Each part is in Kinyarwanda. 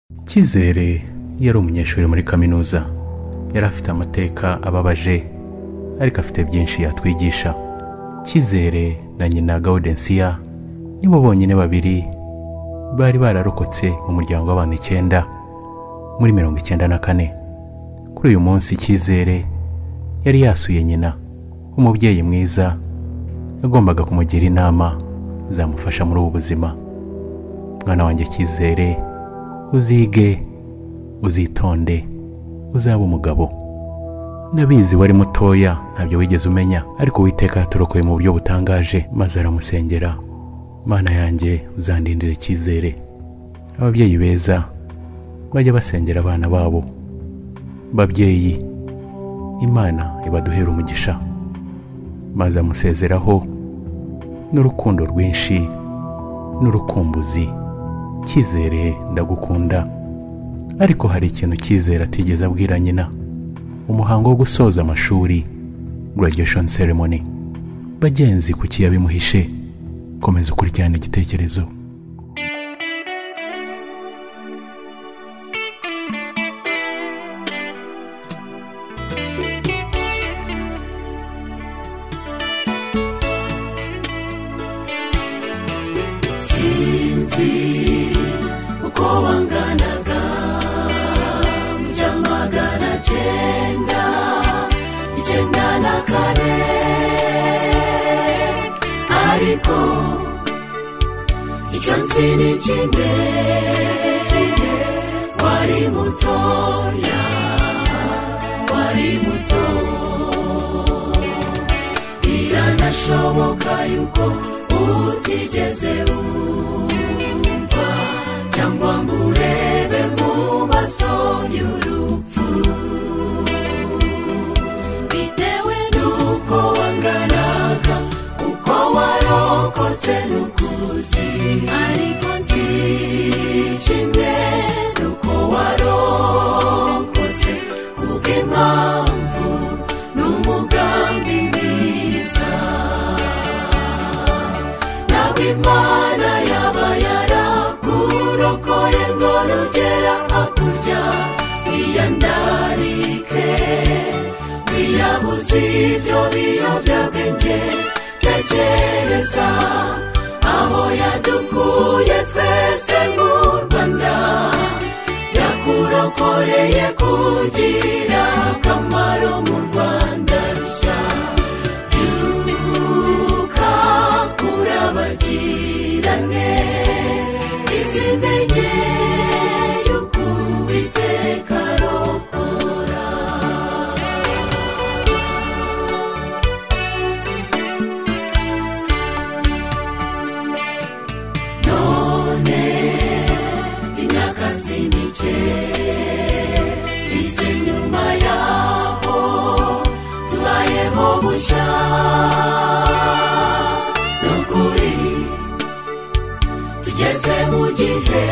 Cyizere yari umunyeshuri muri kaminuza. Yari afite amateka ababaje ariko afite byinshi yatwigisha. Cyizere na nyina Gaudensia nibo bonyine babiri bari bararokotse mu muryango w'abantu 9 muri 1994. Kuri uyu munsi Cyizere yari yasuye nyina, umubyeyi mwiza yagombaga kumugira inama zamufasha muri ubu buzima. Mwana wanjye Cyizere, uzige, uzitonde, uzaba umugabo. Nabizi wari mutoya, ntabyo wigeze umenya, ariko Uwiteka yaturokoye mu buryo butangaje maze aramusengera. Mana yanjye, uzandindire Cyizere. Ababyeyi beza bajya basengera abana babo. Babyeyi, Imana ibaduhera umugisha. Maze amusezeraho n'urukundo rwinshi n'urukumbuzi. Cyizere, ndagukunda. Ariko hari ikintu Cyizere atigeze abwira nyina. Umuhango wo gusoza amashuri, graduation ceremony. Bagenzi, kuki yabimuhishe? Komeza ukurikirane igitekerezo. Uko wanganaga mujamagana 994, ariko icyo nzi ni kimwe, wari mutoya, wari muto. Biranashoboka yuko utigeze cyangwa ngo urebe mu maso y'urupfu. Bitewe n'uko wanganaga, uko warokotse n'ukuzi, ariko nzi kimwe n'uko warokotse kubw'impamvu n'umugambi mwiza. Ntabwo Imana yaba yarakurokoye ngo rugera hakurya wiyandarike, wiyabuze ibyo biyobyabwenge. Tekereza aho yadukuye twese mu Rwanda, yakurokoreye kugira akamaro mu Rwanda rushya. Byuka urabagirane, isi menye yuko Uwiteka arokora. None imyaka si mike, isi nyuma yaho tubayeho bushya. Nukuri tugeze mu gihe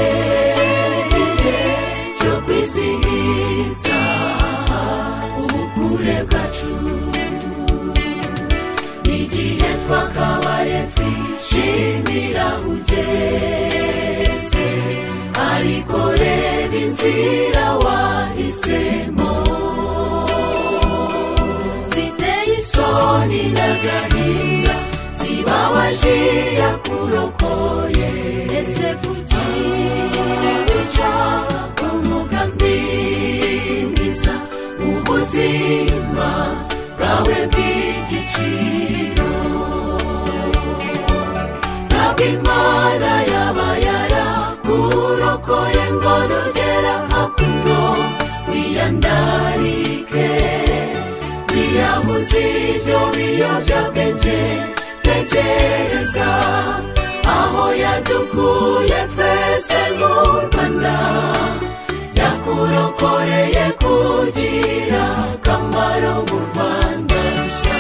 cyo kwizihiza ubukure bwacu. Igihe twakabaye twishimira ugeze, ariko reba inzira wahisemo. Ziteye isoni n'agahinda, zibabaje yakurokoye. Ese kuki wica umugambi mwiza, ubuzima bwawe bw'igiciro? Ntabwo Imana yaba yarakurokoye ngo rugera hakuno wiyandarike, wiyabuze ibyo biyobyabwenge. Tekereza aho yadukuye twese mu Rwanda, yakurokoreye kugira akamaro mu Rwanda rushya.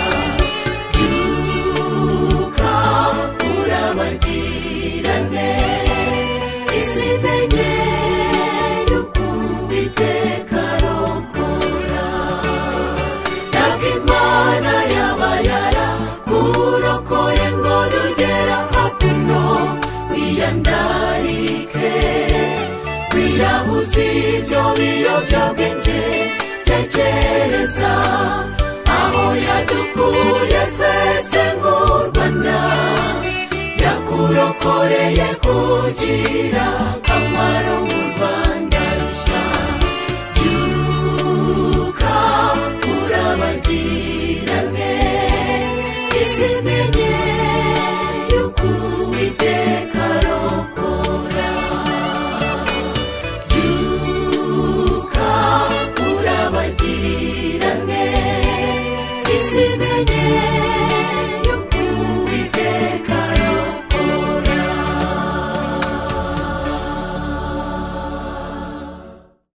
Byuka urabagirane, isi menye yuko Uwiteka arokora. Ntabwo Imana yaba yarakurokoye ngo rugera hakuno wiyandarike, uzi ibyo biyobyabwenge tekereza aho yadukuye twese nk'u Rwanda yakurokoreye kugira akamaro mu Rwanda rushya byuka urabagirane isi